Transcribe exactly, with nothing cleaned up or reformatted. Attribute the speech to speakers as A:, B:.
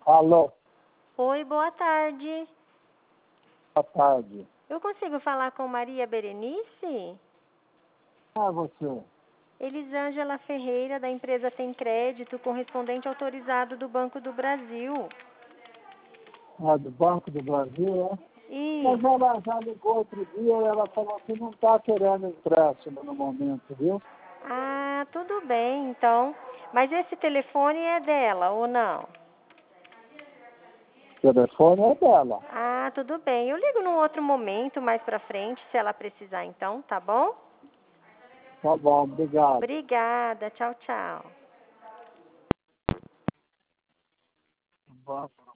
A: Alô,
B: Oi, boa tarde.
A: boa tarde.
B: Eu consigo falar com Maria Berenice?
A: Ah, você.
B: Elisângela Ferreira, da empresa Tem Crédito, correspondente autorizado do Banco do Brasil.
A: Ah, do Banco do Brasil, é?
B: E
A: Mas ela já ligou outro dia e ela falou que não está querendo empréstimo no momento, viu?
B: ah, tudo bem, então. Mas esse telefone é dela ou não?
A: O telefone é dela.
B: Ah, tudo bem. Eu ligo num outro momento, mais pra frente, se ela precisar, então, tá bom?
A: Tá bom, obrigado.
B: Obrigada. Tchau, tchau.
A: Banco.